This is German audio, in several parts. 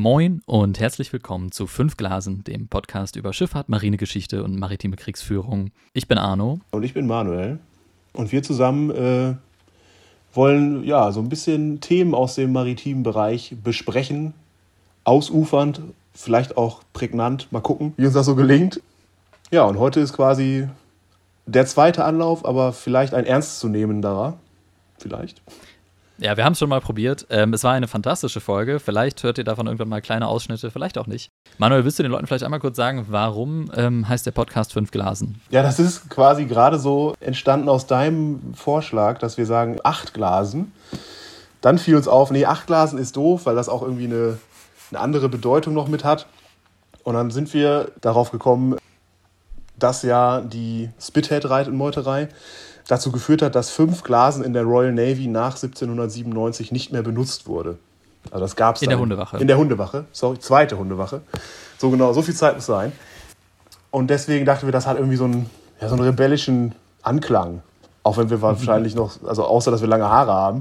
Moin und herzlich willkommen zu 5 Glasen, dem Podcast über Schifffahrt, Marinegeschichte und maritime Kriegsführung. Ich bin Arno. Und ich bin Manuel. Und wir zusammen wollen ja so ein bisschen Themen aus dem maritimen Bereich besprechen. Ausufernd, vielleicht auch prägnant. Mal gucken, wie uns das so gelingt. Ja, und heute ist quasi der zweite Anlauf, aber vielleicht ein ernstzunehmenderer. Vielleicht. Ja, wir haben es schon mal probiert. Es war eine fantastische Folge. Vielleicht hört ihr davon irgendwann mal kleine Ausschnitte, vielleicht auch nicht. Manuel, willst du den Leuten vielleicht einmal kurz sagen, warum heißt der Podcast 5 Glasen? Ja, das ist quasi gerade so entstanden aus deinem Vorschlag, dass wir sagen 8 Glasen. Dann fiel uns auf, nee, 8 Glasen ist doof, weil das auch irgendwie eine andere Bedeutung noch mit hat. Und dann sind wir darauf gekommen, dass ja die Spithead-Meuterei dazu geführt hat, dass 5 Glasen in der Royal Navy nach 1797 nicht mehr benutzt wurde. Also das gab es in der Hundewache. In der Hundewache, zweite Hundewache. So genau, so viel Zeit muss sein. Und deswegen dachten wir, das hat irgendwie so einen rebellischen Anklang. Auch wenn wir wahrscheinlich noch, also außer dass wir lange Haare haben.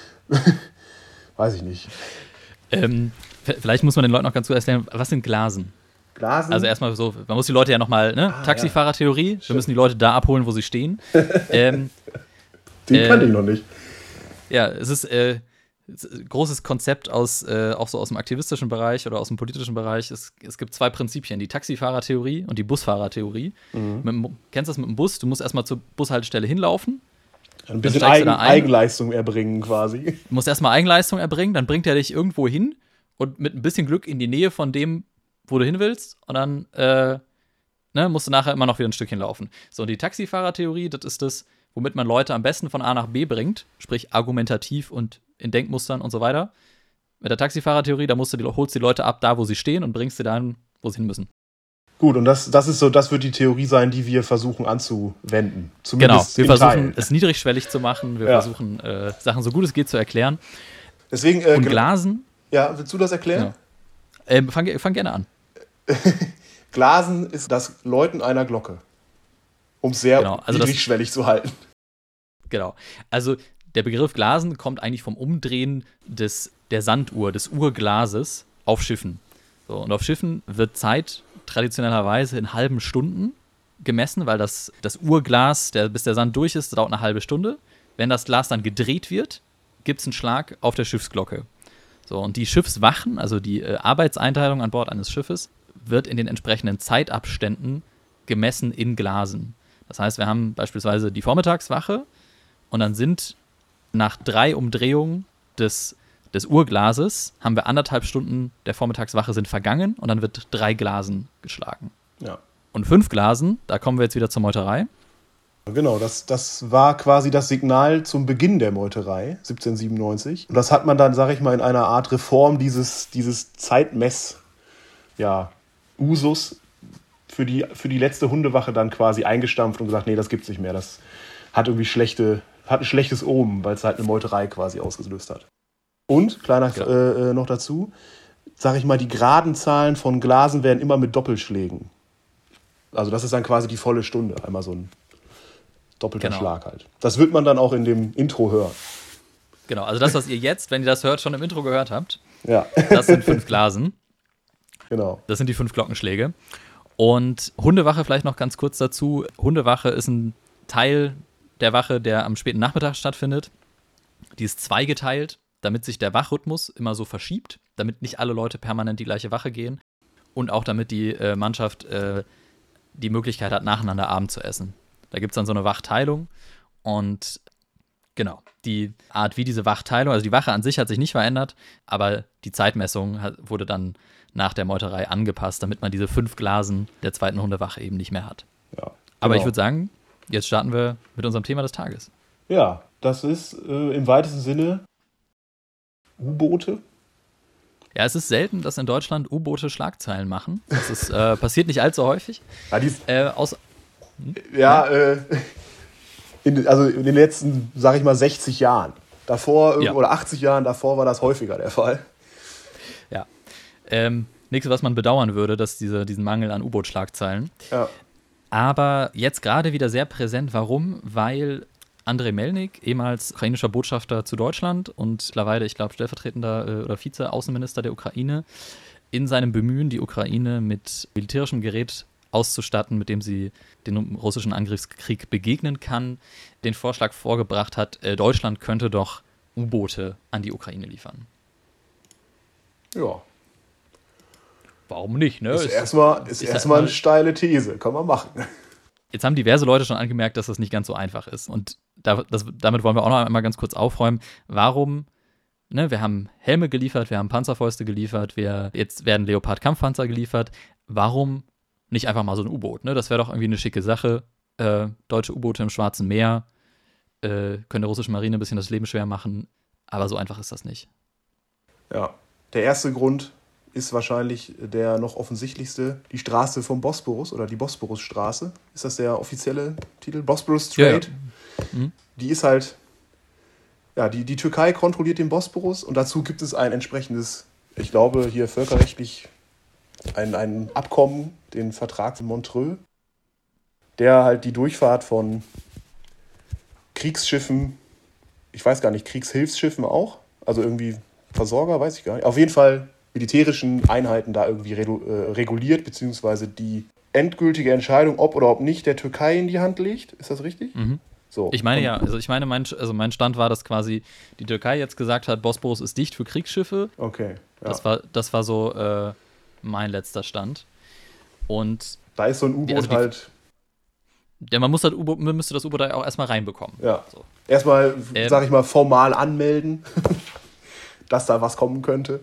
Weiß ich nicht. Vielleicht muss man den Leuten noch ganz kurz erklären, was sind Glasen? Glasen? Also erstmal so, man muss die Leute ja nochmal, Taxifahrertheorie, wir müssen die Leute da abholen, wo sie stehen. Den kannte ich noch nicht. Ja, es ist ein großes Konzept auch so aus dem aktivistischen Bereich oder aus dem politischen Bereich. Es gibt 2 Prinzipien, die Taxifahrertheorie und die Busfahrertheorie. Kennst du das mit dem Bus? Du musst erstmal zur Bushaltestelle hinlaufen. Ein bisschen Eigenleistung erbringen quasi. Du musst erstmal Eigenleistung erbringen, dann bringt er dich irgendwo hin und mit ein bisschen Glück in die Nähe von dem, wo du hin willst, und dann musst du nachher immer noch wieder ein Stückchen laufen. So, und die Taxifahrertheorie, das ist das, womit man Leute am besten von A nach B bringt, sprich argumentativ und in Denkmustern und so weiter. Mit der Taxifahrertheorie, da holst du die Leute ab, da wo sie stehen, und bringst sie dahin, wo sie hin müssen. Gut, und das wird die Theorie sein, die wir versuchen anzuwenden. Zumindest genau, wir versuchen es niedrigschwellig zu machen, wir versuchen Sachen so gut es geht zu erklären. Deswegen, und Glasen. Ja, willst du das erklären? Ja. Fang gerne an. Glasen ist das Läuten einer Glocke. Um es sehr niedrigschwellig zu halten. Genau. Also der Begriff Glasen kommt eigentlich vom Umdrehen der Sanduhr, des Uhrglases auf Schiffen. So, und auf Schiffen wird Zeit traditionellerweise in halben Stunden gemessen, weil das Uhrglas, bis der Sand durch ist, dauert eine halbe Stunde. Wenn das Glas dann gedreht wird, gibt es einen Schlag auf der Schiffsglocke. So, und die Schiffswachen, also die Arbeitseinteilung an Bord eines Schiffes, wird in den entsprechenden Zeitabständen gemessen in Glasen. Das heißt, wir haben beispielsweise die Vormittagswache und dann sind nach 3 Umdrehungen des Uhrglases, haben wir 1,5 Stunden der Vormittagswache sind vergangen und dann wird 3 Glasen geschlagen. Ja. Und 5 Glasen, da kommen wir jetzt wieder zur Meuterei. Genau, das war quasi das Signal zum Beginn der Meuterei, 1797. Und das hat man dann, sage ich mal, in einer Art Reform dieses Zeitmess, Usus für die letzte Hundewache dann quasi eingestampft und gesagt, nee, das gibt's nicht mehr. Das hat irgendwie ein schlechtes Omen, weil es halt eine Meuterei quasi ausgelöst hat. Und, noch dazu, sage ich mal, die geraden Zahlen von Glasen werden immer mit Doppelschlägen. Also das ist dann quasi die volle Stunde, einmal so ein doppelter Schlag halt. Das wird man dann auch in dem Intro hören. Genau, also das, was ihr jetzt, wenn ihr das hört, schon im Intro gehört habt, ja. Das sind 5 Glasen. Genau. Das sind die 5 Glockenschläge. Und Hundewache vielleicht noch ganz kurz dazu. Hundewache ist ein Teil der Wache, der am späten Nachmittag stattfindet. Die ist zweigeteilt, damit sich der Wachrhythmus immer so verschiebt, damit nicht alle Leute permanent die gleiche Wache gehen und auch damit die Mannschaft die Möglichkeit hat, nacheinander Abend zu essen. Da gibt es dann so eine Wachteilung und genau, die Art, wie diese Wachteilung, also die Wache an sich hat sich nicht verändert, aber die Zeitmessung wurde dann nach der Meuterei angepasst, damit man diese 5 Glasen der zweiten Hundewache eben nicht mehr hat. Ja, genau. Aber ich würde sagen, jetzt starten wir mit unserem Thema des Tages. Ja, das ist im weitesten Sinne U-Boote. Ja, es ist selten, dass in Deutschland U-Boote Schlagzeilen machen. Das ist, passiert nicht allzu häufig. Also in den letzten, sag ich mal, 60 Jahren. Davor oder 80 Jahren davor war das häufiger der Fall. Ja. Nichts, was man bedauern würde, dass diesen Mangel an U-Boot-Schlagzeilen. Ja. Aber jetzt gerade wieder sehr präsent. Warum? Weil Andrei Melnik, ehemals ukrainischer Botschafter zu Deutschland und mittlerweile, ich glaube, stellvertretender oder Vize-Außenminister der Ukraine, in seinem Bemühen, die Ukraine mit militärischem Gerät auszustatten, mit dem sie dem russischen Angriffskrieg begegnen kann, den Vorschlag vorgebracht hat, Deutschland könnte doch U-Boote an die Ukraine liefern. Ja. Warum nicht, ne? Ist erstmal eine steile These, kann man machen. Jetzt haben diverse Leute schon angemerkt, dass das nicht ganz so einfach ist. Und damit wollen wir auch noch einmal ganz kurz aufräumen. Warum, ne, wir haben Helme geliefert, wir haben Panzerfäuste geliefert, jetzt werden Leopard-Kampfpanzer geliefert. Warum nicht einfach mal so ein U-Boot? Ne? Das wäre doch irgendwie eine schicke Sache. Deutsche U-Boote im Schwarzen Meer können der russischen Marine ein bisschen das Leben schwer machen. Aber so einfach ist das nicht. Ja, der erste Grund ist wahrscheinlich der noch offensichtlichste, die Straße vom Bosporus oder die Bosporusstraße. Ist das der offizielle Titel? Bosporus Strait. Ja. Mhm. Die ist halt, ja, die Türkei kontrolliert den Bosporus und dazu gibt es ein entsprechendes, ich glaube hier völkerrechtlich, ein Abkommen, den Vertrag von Montreux, der halt die Durchfahrt von Kriegsschiffen, ich weiß gar nicht, Kriegshilfsschiffen auch, also irgendwie Versorger, weiß ich gar nicht, auf jeden Fall militärischen Einheiten da irgendwie reguliert, beziehungsweise die endgültige Entscheidung, ob oder ob nicht, der Türkei in die Hand legt. Ist das richtig? Mhm. So. Ich meine ja, mein Stand war, dass quasi die Türkei jetzt gesagt hat, Bosporus ist dicht für Kriegsschiffe. Okay. Ja. Das war so mein letzter Stand. Und da ist so ein U-Boot halt. Ja, man müsste das U-Boot auch erstmal reinbekommen. Ja. So. Erstmal, sag ich mal, formal anmelden, dass da was kommen könnte.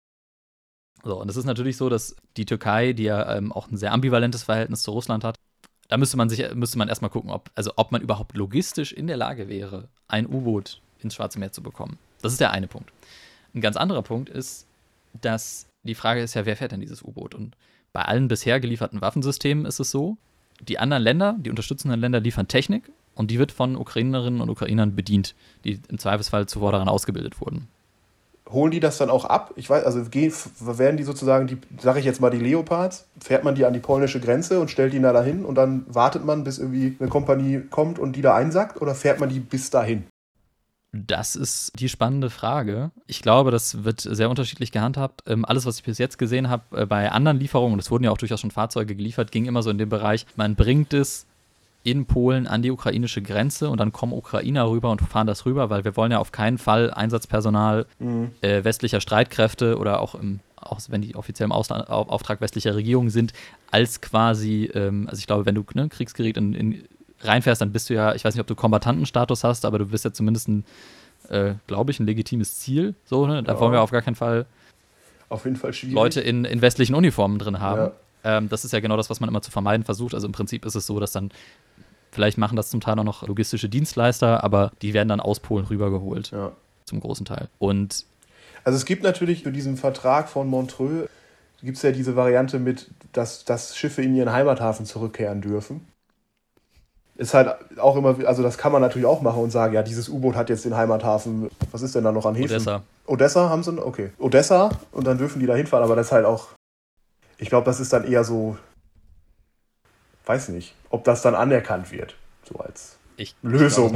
So, und es ist natürlich so, dass die Türkei, die ja auch ein sehr ambivalentes Verhältnis zu Russland hat, da müsste man erstmal gucken, ob man überhaupt logistisch in der Lage wäre, ein U-Boot ins Schwarze Meer zu bekommen. Das ist der eine Punkt. Ein ganz anderer Punkt ist, dass die Frage ist ja, wer fährt denn dieses U-Boot? Und bei allen bisher gelieferten Waffensystemen ist es so, die anderen Länder, die unterstützenden Länder liefern Technik und die wird von Ukrainerinnen und Ukrainern bedient, die im Zweifelsfall zuvor daran ausgebildet wurden. Holen die das dann auch ab? Ich weiß, also werden die sozusagen, sage ich jetzt mal, die Leopards, fährt man die an die polnische Grenze und stellt die da dahin und dann wartet man, bis irgendwie eine Kompanie kommt und die da einsackt, oder fährt man die bis dahin? Das ist die spannende Frage. Ich glaube, das wird sehr unterschiedlich gehandhabt. Alles, was ich bis jetzt gesehen habe, bei anderen Lieferungen, und es wurden ja auch durchaus schon Fahrzeuge geliefert, ging immer so in dem Bereich, man bringt es in Polen an die ukrainische Grenze und dann kommen Ukrainer rüber und fahren das rüber, weil wir wollen ja auf keinen Fall Einsatzpersonal westlicher Streitkräfte oder auch wenn die offiziell im Auftrag westlicher Regierung sind, als quasi, also ich glaube, wenn du Kriegsgerät reinfährst, dann bist du ja, ich weiß nicht, ob du Kombattantenstatus hast, aber du bist ja zumindest glaube ich, ein legitimes Ziel. So, ne? Da wollen wir auf gar keinen Fall auf jeden Fall schwierig. Leute in westlichen Uniformen drin haben. Ja. Das ist ja genau das, was man immer zu vermeiden versucht. Also im Prinzip ist es so, dass dann vielleicht machen das zum Teil auch noch logistische Dienstleister, aber die werden dann aus Polen rübergeholt. Ja. Zum großen Teil. Und also es gibt natürlich für diesen Vertrag von Montreux, gibt es ja diese Variante mit, dass Schiffe in ihren Heimathafen zurückkehren dürfen. Ist halt auch immer, also das kann man natürlich auch machen und sagen, ja, dieses U-Boot hat jetzt den Heimathafen, was ist denn da noch an Häfen? Odessa haben sie, okay. Odessa, und dann dürfen die da hinfahren, aber das ist halt auch, ich glaube, das ist dann eher so, weiß nicht, ob das dann anerkannt wird, so als Lösung.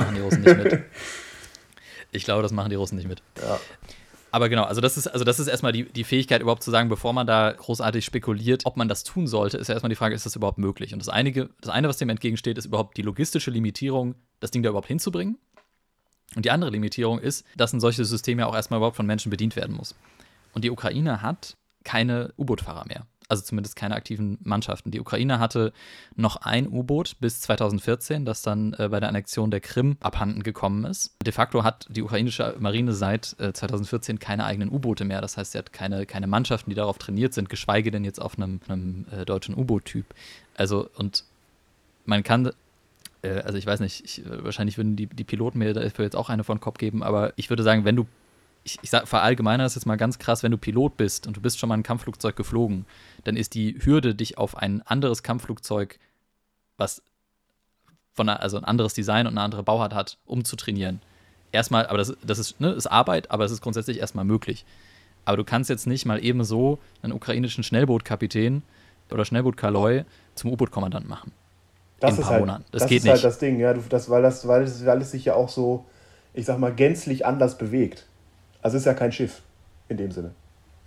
Ich glaube, das machen die Russen nicht mit. Ja. Aber genau, also das ist erstmal die Fähigkeit überhaupt zu sagen, bevor man da großartig spekuliert, ob man das tun sollte, ist ja erstmal die Frage, ist das überhaupt möglich? Und das eine, was dem entgegensteht, ist überhaupt die logistische Limitierung, das Ding da überhaupt hinzubringen. Und die andere Limitierung ist, dass ein solches System ja auch erstmal überhaupt von Menschen bedient werden muss. Und die Ukraine hat keine U-Boot-Fahrer mehr. Also zumindest keine aktiven Mannschaften. Die Ukraine hatte noch ein U-Boot bis 2014, das dann bei der Annexion der Krim abhanden gekommen ist. De facto hat die ukrainische Marine seit 2014 keine eigenen U-Boote mehr. Das heißt, sie hat keine Mannschaften, die darauf trainiert sind, geschweige denn jetzt auf einem deutschen U-Boot-Typ. Also, und man kann, also ich weiß nicht, wahrscheinlich würden die Piloten mir dafür jetzt auch eine von den Kopf geben, aber ich würde sagen, wenn du ich verallgemeine das jetzt mal ganz krass, wenn du Pilot bist und du bist schon mal ein Kampfflugzeug geflogen, dann ist die Hürde, dich auf ein anderes Kampfflugzeug, was also ein anderes Design und eine andere Bauart hat, umzutrainieren. Erstmal, aber das ist Arbeit, aber es ist grundsätzlich erstmal möglich. Aber du kannst jetzt nicht mal eben so einen ukrainischen Schnellbootkapitän oder Schnellbootkaloi zum U-Boot-Kommandant machen. Das ist halt, Monaten. Das geht nicht. Halt das Ding, ja, weil es sich ja auch so, ich sag mal, gänzlich anders bewegt. Also es ist ja kein Schiff in dem Sinne.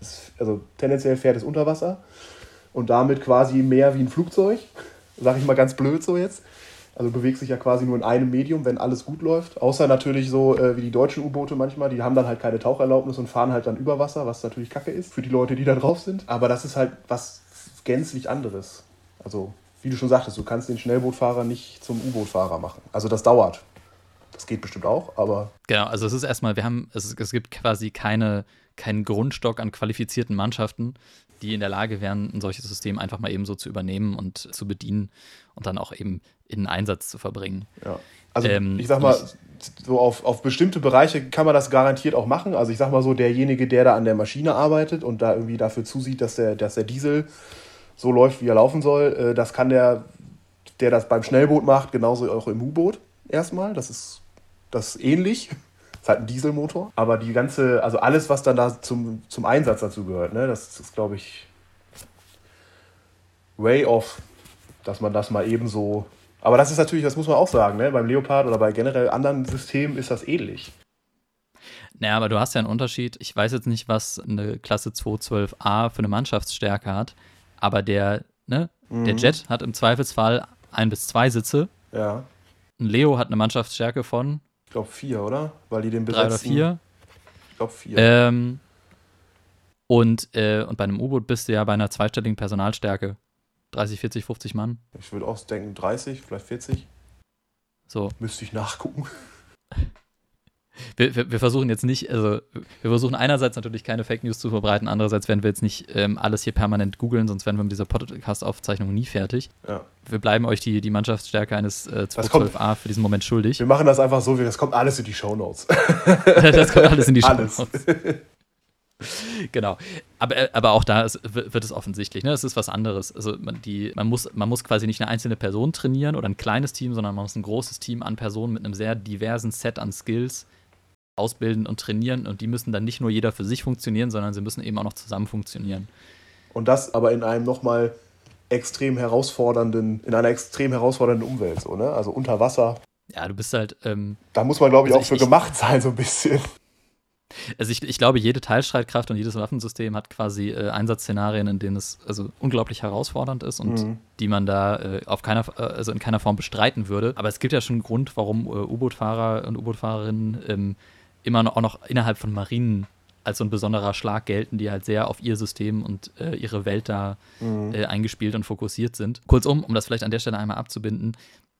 Also tendenziell fährt es unter Wasser und damit quasi mehr wie ein Flugzeug. Sag ich mal ganz blöd so jetzt. Also bewegt sich ja quasi nur in einem Medium, wenn alles gut läuft. Außer natürlich so wie die deutschen U-Boote manchmal, die haben dann halt keine Taucherlaubnis und fahren halt dann über Wasser, was natürlich kacke ist für die Leute, die da drauf sind. Aber das ist halt was gänzlich anderes. Also wie du schon sagtest, du kannst den Schnellbootfahrer nicht zum U-Bootfahrer machen. Also das dauert. Das geht bestimmt auch, aber... Genau, also es ist erstmal, es gibt quasi keinen Grundstock an qualifizierten Mannschaften, die in der Lage wären, ein solches System einfach mal eben so zu übernehmen und zu bedienen und dann auch eben in einen Einsatz zu verbringen. Ja. Also ich sag mal, so auf bestimmte Bereiche kann man das garantiert auch machen. Also ich sag mal so, derjenige, der da an der Maschine arbeitet und da irgendwie dafür zusieht, dass der Diesel so läuft, wie er laufen soll, das kann der das beim Schnellboot macht, genauso auch im U-Boot erstmal. Das ist ähnlich. Das ist halt ein Dieselmotor. Aber die ganze, also alles, was dann da zum Einsatz dazu gehört, ne, das ist, glaube ich, way off, dass man das mal eben so. Aber das ist natürlich, das muss man auch sagen, ne, beim Leopard oder bei generell anderen Systemen ist das ähnlich. Naja, aber du hast ja einen Unterschied. Ich weiß jetzt nicht, was eine Klasse 212a für eine Mannschaftsstärke hat, aber der Jet hat im Zweifelsfall 1 bis 2 Sitze. Ja. Ein Leo hat eine Mannschaftsstärke von Ich glaube 4, oder? Weil die den besetzen. 3 oder 4. Ich glaube 4. Und bei einem U-Boot bist du ja bei einer zweistelligen Personalstärke. 30, 40, 50 Mann. Ich würde auch denken 30, vielleicht 40. So. Müsste ich nachgucken. Wir versuchen jetzt nicht, also wir versuchen einerseits natürlich keine Fake News zu verbreiten, andererseits werden wir jetzt nicht alles hier permanent googeln, sonst wären wir mit dieser Podcast-Aufzeichnung nie fertig. Ja. Wir bleiben euch die Mannschaftsstärke eines 212a für diesen Moment schuldig. Wir machen das einfach so, das kommt alles in die Shownotes. Das kommt alles in die Alles. Shownotes. Genau. Aber auch da wird es offensichtlich, ne? Es ist was anderes. Also man muss quasi nicht eine einzelne Person trainieren oder ein kleines Team, sondern man muss ein großes Team an Personen mit einem sehr diversen Set an Skills ausbilden und trainieren und die müssen dann nicht nur jeder für sich funktionieren, sondern sie müssen eben auch noch zusammen funktionieren. Und das aber in einem nochmal in einer extrem herausfordernden Umwelt, so, ne? Also unter Wasser. Ja, du bist halt. Da muss man, glaube ich, auch für gemacht sein, so ein bisschen. Also ich glaube, jede Teilstreitkraft und jedes Waffensystem hat quasi Einsatzszenarien, in denen es also unglaublich herausfordernd ist und die man da in keiner Form bestreiten würde. Aber es gibt ja schon einen Grund, warum U-Boot-Fahrer und U-Boot-Fahrerinnen immer auch noch innerhalb von Marinen als so ein besonderer Schlag gelten, die halt sehr auf ihr System und ihre Welt da eingespielt und fokussiert sind. Kurzum, um das vielleicht an der Stelle einmal abzubinden,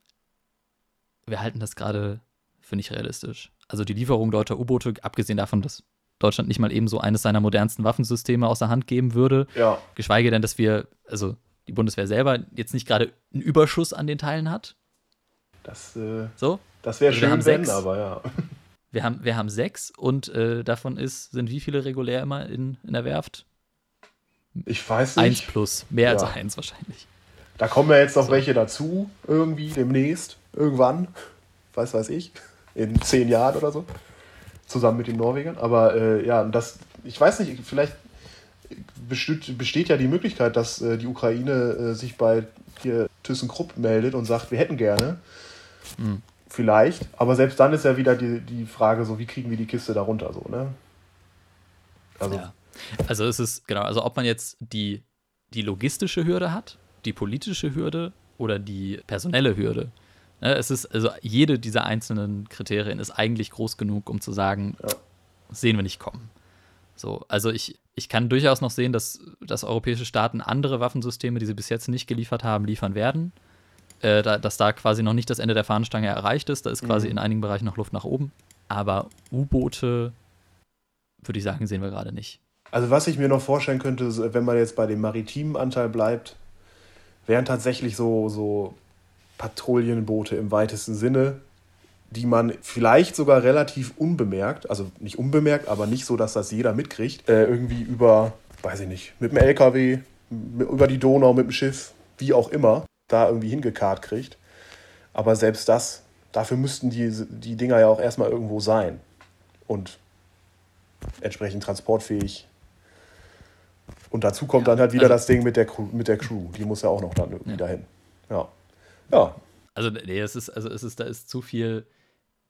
wir halten das gerade für nicht realistisch. Also die Lieferung deutscher U-Boote, abgesehen davon, dass Deutschland nicht mal eben so eines seiner modernsten Waffensysteme aus der Hand geben würde, geschweige denn, dass die Bundeswehr selber jetzt nicht gerade einen Überschuss an den Teilen hat. Das wäre schön, wenn, aber ja. Wir haben 6 und davon sind wie viele regulär immer in der Werft? Ich weiß nicht. 1 plus, mehr als 1 wahrscheinlich. Da kommen ja jetzt noch welche dazu, irgendwie demnächst, irgendwann, weiß ich, in 10 Jahren oder so, zusammen mit den Norwegern. Aber ich weiß nicht, vielleicht besteht ja die Möglichkeit, dass die Ukraine sich bei hier ThyssenKrupp meldet und sagt, wir hätten gerne. Vielleicht, aber selbst dann ist ja wieder die Frage, so wie kriegen wir die Kiste da runter, so, ne? Also es ist, genau, also ob man jetzt die logistische Hürde hat, die politische Hürde oder die personelle Hürde. Ne, es ist, also jede dieser einzelnen Kriterien ist eigentlich groß genug, um zu sagen, sehen wir nicht kommen. So, also ich kann durchaus noch sehen, dass europäische Staaten andere Waffensysteme, die sie bis jetzt nicht geliefert haben, liefern werden. Dass da quasi noch nicht das Ende der Fahnenstange erreicht ist. Da ist quasi in einigen Bereichen noch Luft nach oben. Aber U-Boote, würde ich sagen, sehen wir gerade nicht. Also was ich mir noch vorstellen könnte, wenn man jetzt bei dem maritimen Anteil bleibt, wären tatsächlich so Patrouillenboote im weitesten Sinne, die man vielleicht sogar relativ unbemerkt, also nicht unbemerkt, aber nicht so, dass das jeder mitkriegt, irgendwie über, weiß ich nicht, mit dem LKW, über die Donau, mit dem Schiff, wie auch immer, da irgendwie hingekarrt kriegt. Aber selbst dafür müssten die Dinger ja auch erstmal irgendwo sein und entsprechend transportfähig. Und dazu kommt dann halt wieder das Ding mit der Crew. Die muss ja auch noch dann irgendwie dahin. Ja. Also, nee, da ist zu viel.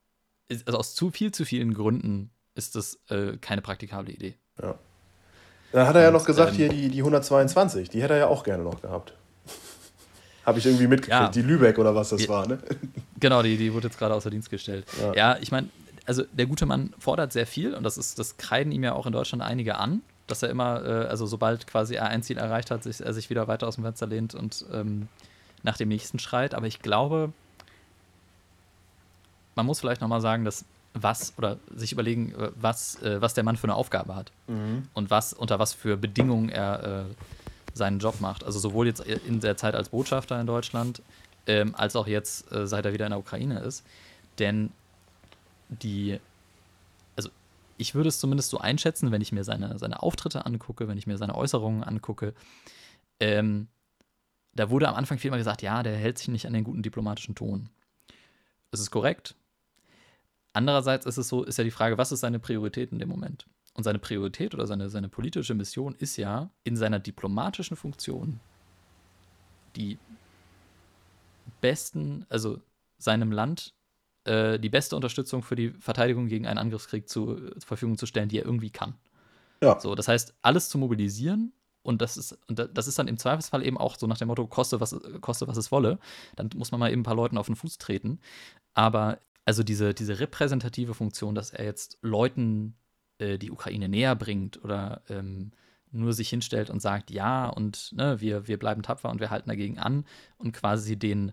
Also aus zu vielen Gründen ist das keine praktikable Idee. Ja. Dann hat er ja noch gesagt, hier die 122, die hätte er ja auch gerne noch gehabt. Habe ich irgendwie mitgekriegt, Ja. die Lübeck oder was das war, ne? Genau, die wurde jetzt gerade außer Dienst gestellt. Ja, ich meine, also der gute Mann fordert sehr viel und das kreiden ihm ja auch in Deutschland einige an, dass er immer, also sobald quasi er ein Ziel erreicht hat, er sich wieder weiter aus dem Fenster lehnt und nach dem nächsten schreit. Aber ich glaube, man muss vielleicht nochmal sagen, dass sich überlegen, was der Mann für eine Aufgabe hat und unter was für Bedingungen er seinen Job macht. Also sowohl jetzt in der Zeit als Botschafter in Deutschland, als auch jetzt, seit er wieder in der Ukraine ist. Denn also ich würde es zumindest so einschätzen, wenn ich mir seine Auftritte angucke, wenn ich mir seine Äußerungen angucke, da wurde am Anfang vielmal gesagt, ja, der hält sich nicht an den guten diplomatischen Ton. Das ist korrekt. Andererseits ist ja die Frage, was ist seine Priorität in dem Moment? Und seine Priorität oder seine politische Mission ist ja, in seiner diplomatischen Funktion die besten, also seinem Land die beste Unterstützung für die Verteidigung gegen einen Angriffskrieg zur Verfügung zu stellen, die er irgendwie kann. Ja. So, das heißt, alles zu mobilisieren und das ist dann im Zweifelsfall eben auch so nach dem Motto, koste was es wolle. Dann muss man mal eben ein paar Leuten auf den Fuß treten. Aber also diese repräsentative Funktion, dass er jetzt Leuten die Ukraine näher bringt oder nur sich hinstellt und sagt, ja, und ne, wir bleiben tapfer und wir halten dagegen an und quasi den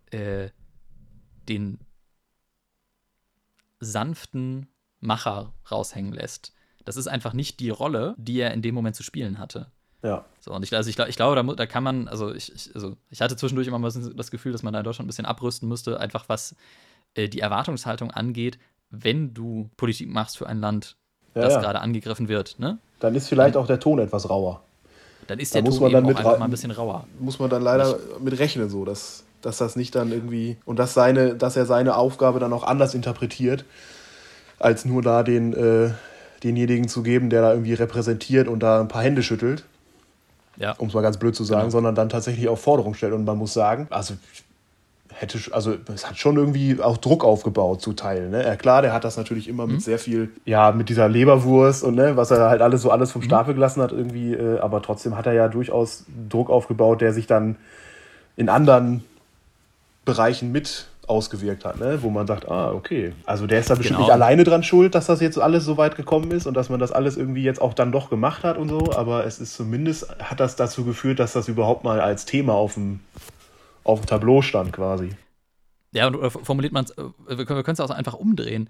sanften Macher raushängen lässt. Das ist einfach nicht die Rolle, die er in dem Moment zu spielen hatte. Ja. So, und ich glaube, da kann man, ich hatte zwischendurch immer mal das Gefühl, dass man da in Deutschland ein bisschen abrüsten müsste, einfach was die Erwartungshaltung angeht, wenn du Politik machst für ein Land, das gerade angegriffen wird, ne? Dann ist vielleicht auch der Ton etwas rauer. Dann ist der Ton eben auch einfach mal ein bisschen rauer. Muss man dann leider mit rechnen, so, dass das nicht dann irgendwie, und dass er seine Aufgabe dann auch anders interpretiert, als nur da denjenigen zu geben, der da irgendwie repräsentiert und da ein paar Hände schüttelt, um es mal ganz blöd zu sagen, sondern dann tatsächlich auch Forderungen stellt. Und man muss sagen, es hat schon irgendwie auch Druck aufgebaut zu teilen. Ne? Ja, klar, der hat das natürlich immer mit sehr viel, mit dieser Leberwurst und ne, was er halt alles vom Stapel gelassen hat irgendwie, aber trotzdem hat er ja durchaus Druck aufgebaut, der sich dann in anderen Bereichen mit ausgewirkt hat, ne? Wo man sagt, okay, also der ist da bestimmt nicht alleine dran schuld, dass das jetzt alles so weit gekommen ist und dass man das alles irgendwie jetzt auch dann doch gemacht hat und so, aber es ist zumindest, hat das dazu geführt, dass das überhaupt mal als Thema auf dem Tableau stand quasi. Ja, und formuliert man es, wir können es auch einfach umdrehen.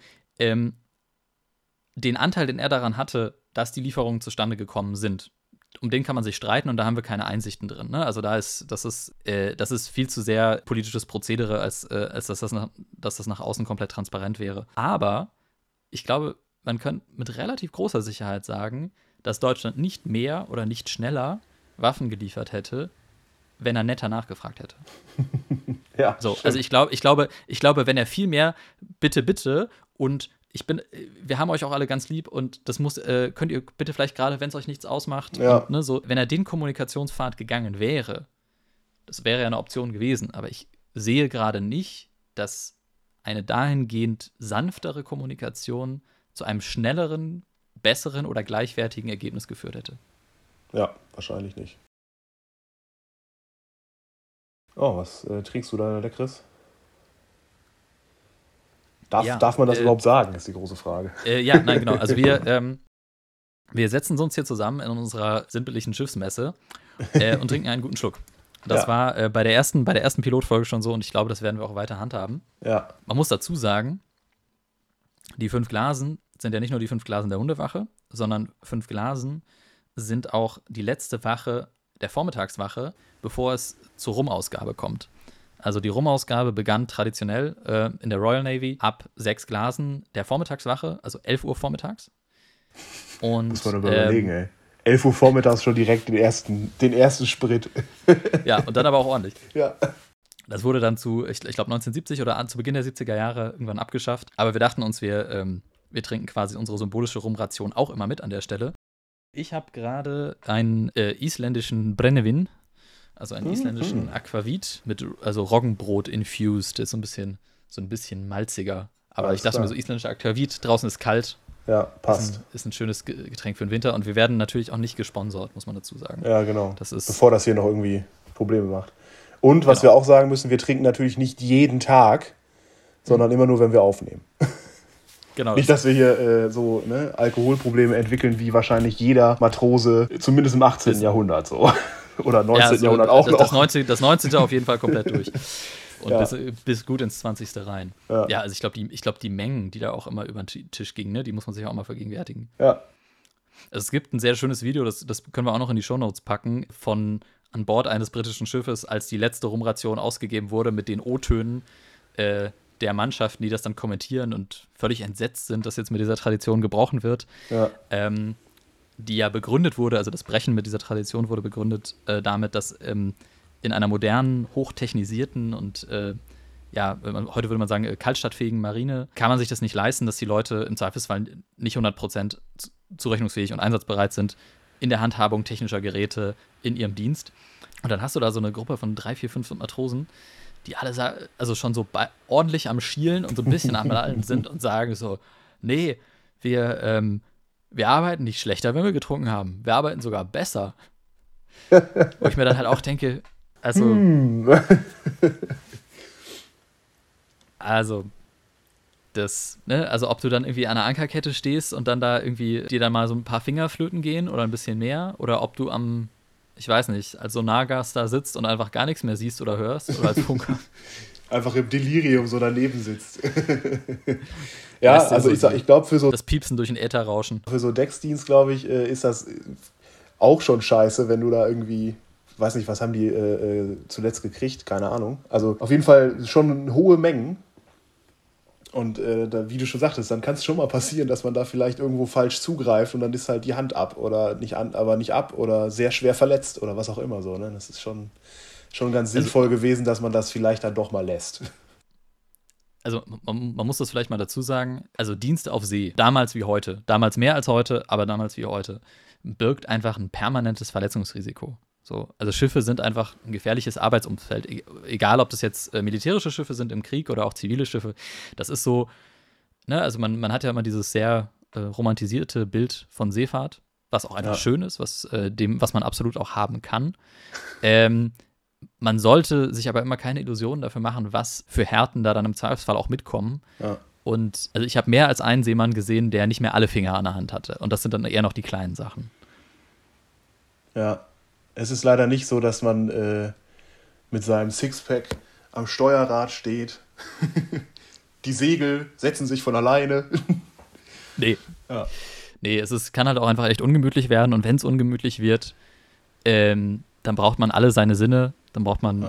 Den Anteil, den er daran hatte, dass die Lieferungen zustande gekommen sind, um den kann man sich streiten und da haben wir keine Einsichten drin. Ne? Also das ist viel zu sehr politisches Prozedere, als dass das nach außen komplett transparent wäre. Aber ich glaube, man kann mit relativ großer Sicherheit sagen, dass Deutschland nicht mehr oder nicht schneller Waffen geliefert hätte, wenn er netter nachgefragt hätte. Ja. So, also ich glaube, wenn er viel mehr bitte und wir haben euch auch alle ganz lieb und das könnt ihr bitte vielleicht gerade, wenn es euch nichts ausmacht, und, ne, so, wenn er den Kommunikationspfad gegangen wäre, das wäre ja eine Option gewesen, aber ich sehe gerade nicht, dass eine dahingehend sanftere Kommunikation zu einem schnelleren, besseren oder gleichwertigen Ergebnis geführt hätte. Ja, wahrscheinlich nicht. Oh, was trinkst du da, Leckeres? Darf man das überhaupt sagen, ist die große Frage. Ja, nein, genau. Also wir setzen uns hier zusammen in unserer sinnbildlichen Schiffsmesse und trinken einen guten Schluck. Das war bei der ersten Pilotfolge schon so und ich glaube, das werden wir auch weiter handhaben. Ja. Man muss dazu sagen, die 5 Glasen sind ja nicht nur die 5 Glasen der Hundewache, sondern 5 Glasen sind auch die letzte Wache der Vormittagswache, bevor es zur Rumausgabe kommt. Also die Rumausgabe begann traditionell in der Royal Navy ab 6 Glasen der Vormittagswache, also 11 Uhr vormittags. Und, muss man überlegen, ey. 11 Uhr vormittags schon direkt den ersten Sprit. Ja, und dann aber auch ordentlich. Ja. Das wurde dann ich glaube 1970 oder zu Beginn der 70er Jahre irgendwann abgeschafft. Aber wir dachten uns, wir trinken quasi unsere symbolische Rumration auch immer mit an der Stelle. Ich habe gerade einen isländischen Brennevin, also einen isländischen Aquavit mit Roggenbrot infused, ist so ein bisschen malziger. Aber ich dachte mir so, isländischer Aquavit, draußen ist kalt, Ja, passt. Ist ein schönes Getränk für den Winter und wir werden natürlich auch nicht gesponsert, muss man dazu sagen. Ja, genau. Das ist bevor das hier noch irgendwie Probleme macht. Und was Genau. wir auch sagen müssen, wir trinken natürlich nicht jeden Tag, sondern immer nur, wenn wir aufnehmen. Genau. Nicht, dass wir hier Alkoholprobleme entwickeln, wie wahrscheinlich jeder Matrose, zumindest im 18. Jahrhundert so. Oder 19. Jahrhundert auch noch. Das 19. auf jeden Fall komplett durch. Und Ja. bis gut ins 20. rein. Ja, also ich glaube, die Mengen, die da auch immer über den Tisch gingen, ne, die muss man sich auch mal vergegenwärtigen. Ja. Also es gibt ein sehr schönes Video, das können wir auch noch in die Shownotes packen, von an Bord eines britischen Schiffes, als die letzte Rumration ausgegeben wurde, mit den O-Tönen der Mannschaften, die das dann kommentieren und völlig entsetzt sind, dass jetzt mit dieser Tradition gebrochen wird. Ja. Die ja begründet wurde, also das Brechen mit dieser Tradition wurde begründet damit, dass in einer modernen, hochtechnisierten und heute würde man sagen, kaltstadtfähigen Marine kann man sich das nicht leisten, dass die Leute im Zweifelsfall nicht 100% zurechnungsfähig und einsatzbereit sind in der Handhabung technischer Geräte in ihrem Dienst. Und dann hast du da so eine Gruppe von 3, 4, 5 Matrosen, die alle also schon so ordentlich am Schielen und so ein bisschen am Lallen sind und sagen so, nee, wir arbeiten nicht schlechter, wenn wir getrunken haben. Wir arbeiten sogar besser. Wo ich mir dann halt auch denke, also ob du dann irgendwie an einer Ankerkette stehst und dann da irgendwie dir dann mal so ein paar Finger flöten gehen oder ein bisschen mehr, oder ob du ich weiß nicht, als Sonargast da sitzt und einfach gar nichts mehr siehst oder hörst oder als Funker. Einfach im Delirium so daneben sitzt. Ja, weißt du, also ich glaube für so das Piepsen durch den Ätherrauschen. Für so Decksdienst, glaube ich, ist das auch schon scheiße, wenn du da irgendwie, weiß nicht, was haben die zuletzt gekriegt, keine Ahnung. Also auf jeden Fall schon hohe Mengen. Und wie du schon sagtest, dann kann es schon mal passieren, dass man da vielleicht irgendwo falsch zugreift und dann ist halt die Hand ab oder nicht ab oder sehr schwer verletzt oder was auch immer so. Ne? Das ist schon ganz sinnvoll gewesen, dass man das vielleicht dann doch mal lässt. Also man muss das vielleicht mal dazu sagen, also Dienst auf See, damals wie heute, damals mehr als heute, aber damals wie heute, birgt einfach ein permanentes Verletzungsrisiko. So, also Schiffe sind einfach ein gefährliches Arbeitsumfeld, egal ob das jetzt militärische Schiffe sind im Krieg oder auch zivile Schiffe. Das ist so, ne, also man hat ja immer dieses sehr romantisierte Bild von Seefahrt, was auch einfach schön ist, was man absolut auch haben kann. Man sollte sich aber immer keine Illusionen dafür machen, was für Härten da dann im Zweifelsfall auch mitkommen. Ja. Und also ich habe mehr als einen Seemann gesehen, der nicht mehr alle Finger an der Hand hatte. Und das sind dann eher noch die kleinen Sachen. Ja, es ist leider nicht so, dass man mit seinem Sixpack am Steuerrad steht. Die Segel setzen sich von alleine. Nee. Ja. Nee, kann halt auch einfach echt ungemütlich werden. Und wenn es ungemütlich wird, dann braucht man alle seine Sinne. Dann braucht man,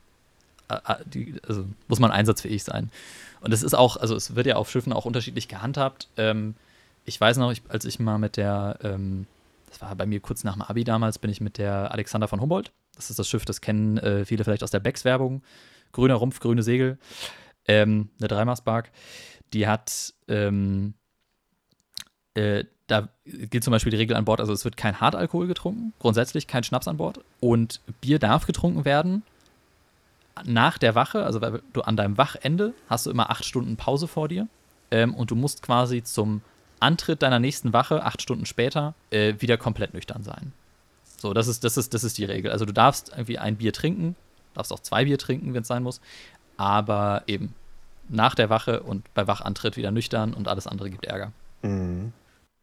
muss man einsatzfähig sein. Und es ist auch, also es wird ja auf Schiffen auch unterschiedlich gehandhabt. Ich weiß noch, als ich mal mit der, das war bei mir kurz nach dem Abi damals, bin ich mit der Alexander von Humboldt. Das ist das Schiff, das kennen viele vielleicht aus der Becks-Werbung. Grüner Rumpf, grüne Segel. Eine Dreimaßbark. Die hat, da gilt zum Beispiel die Regel an Bord, also es wird kein Hartalkohol getrunken, grundsätzlich kein Schnaps an Bord. Und Bier darf getrunken werden nach der Wache, also weil du an deinem Wachende hast du immer 8 Stunden Pause vor dir. Und du musst quasi zum Antritt deiner nächsten Wache, 8 Stunden später, wieder komplett nüchtern sein. So, das ist die Regel. Also du darfst irgendwie ein Bier trinken, darfst auch 2 Bier trinken, wenn es sein muss, aber eben nach der Wache und bei Wachantritt wieder nüchtern und alles andere gibt Ärger. Mhm.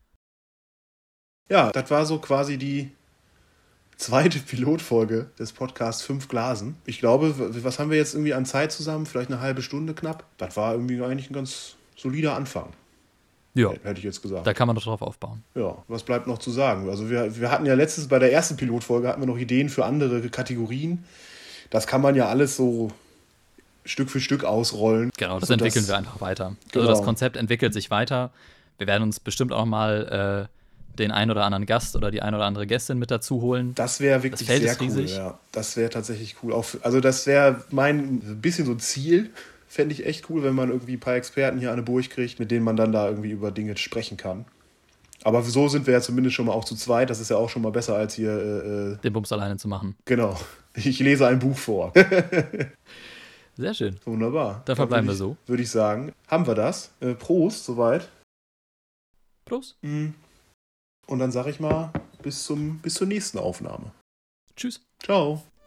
Ja, das war so quasi die zweite Pilotfolge des Podcasts 5 Glasen. Ich glaube, was haben wir jetzt irgendwie an Zeit zusammen? Vielleicht eine halbe Stunde knapp? Das war irgendwie eigentlich ein ganz solider Anfang. Ja. Hätte ich jetzt gesagt. Da kann man doch drauf aufbauen. Ja, was bleibt noch zu sagen? Also wir hatten ja letztens bei der ersten Pilotfolge hatten wir noch Ideen für andere Kategorien. Das kann man ja alles so Stück für Stück ausrollen. Genau, das entwickeln wir einfach weiter. Genau. Also das Konzept entwickelt sich weiter. Wir werden uns bestimmt auch mal den einen oder anderen Gast oder die eine oder andere Gästin mit dazu holen. Das wäre wirklich sehr cool. Ja. Das wäre tatsächlich cool. Also das wäre ein bisschen so ein Ziel. Fände ich echt cool, wenn man irgendwie ein paar Experten hier an eine Burg kriegt, mit denen man dann da irgendwie über Dinge sprechen kann. Aber so sind wir ja zumindest schon mal auch zu zweit. Das ist ja auch schon mal besser, als hier den Bums alleine zu machen. Genau. Ich lese ein Buch vor. Sehr schön. Wunderbar. Dann verbleiben wir so. Würde ich sagen. Haben wir das. Prost, soweit. Prost. Und dann sage ich mal, bis zur nächsten Aufnahme. Tschüss. Ciao.